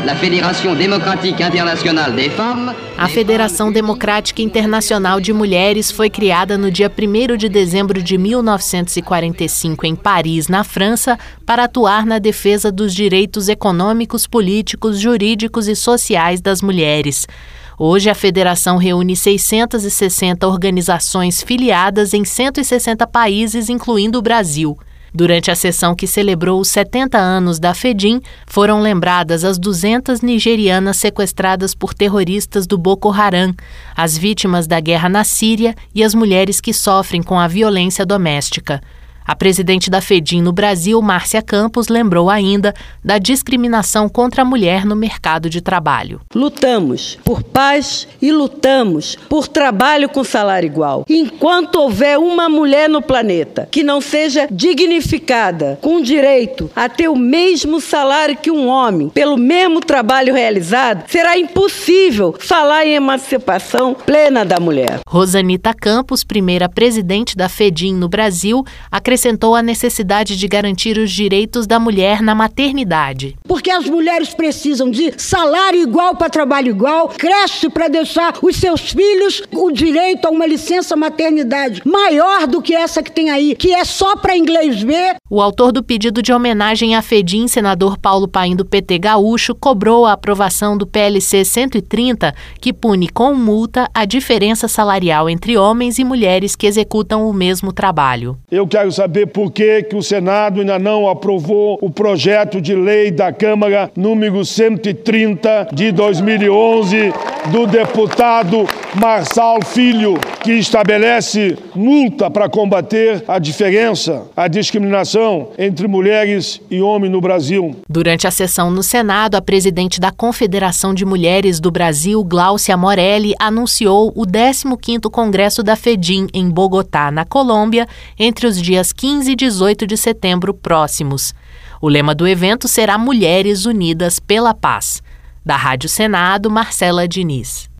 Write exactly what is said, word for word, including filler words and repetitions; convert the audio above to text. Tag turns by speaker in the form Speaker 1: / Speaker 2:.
Speaker 1: la Fédération démocratique internationale des femmes.
Speaker 2: A Federação Democrática Internacional de Mulheres foi criada no dia primeiro de dezembro de mil novecentos e quarenta e cinco em Paris, na França, para atuar na defesa dos direitos econômicos, políticos, jurídicos e sociais das mulheres. Hoje, a federação reúne seiscentas e sessenta organizações filiadas em cento e sessenta países, incluindo o Brasil. Durante a sessão que celebrou os setenta anos da FEDIM, foram lembradas as duzentas nigerianas sequestradas por terroristas do Boko Haram, as vítimas da guerra na Síria e as mulheres que sofrem com a violência doméstica. A presidente da FEDIM no Brasil, Márcia Campos, lembrou ainda da discriminação contra a mulher no mercado de trabalho.
Speaker 3: Lutamos por paz e lutamos por trabalho com salário igual. Enquanto houver uma mulher no planeta que não seja dignificada, com direito a ter o mesmo salário que um homem, pelo mesmo trabalho realizado, será impossível falar em emancipação plena da mulher.
Speaker 2: Rosanita Campos, primeira presidente da FEDIM no Brasil, acrescentou acrescentou a necessidade de garantir os direitos da mulher na maternidade.
Speaker 4: Porque as mulheres precisam de salário igual para trabalho igual, creche para deixar os seus filhos, o direito a uma licença maternidade maior do que essa que tem aí, que é só para inglês ver.
Speaker 2: O autor do pedido de homenagem à FEDIM, senador Paulo Paim do P T Gaúcho, cobrou a aprovação do P L C cento e trinta, que pune com multa a diferença salarial entre homens e mulheres que executam o mesmo trabalho.
Speaker 5: Eu quero saber por que que o Senado ainda não aprovou o projeto de lei da Câmara número cento e trinta de dois mil e onze do deputado Marçal Filho, que estabelece multa para combater a diferença, a discriminação entre mulheres e homens no Brasil.
Speaker 2: Durante a sessão no Senado, a presidente da Confederação de Mulheres do Brasil, Gláucia Morelli, anunciou o décimo quinto Congresso da FEDIM em Bogotá, na Colômbia, entre os dias quinze e dezoito de setembro próximos. O lema do evento será Mulheres Unidas pela Paz. Da Rádio Senado, Marcela Diniz.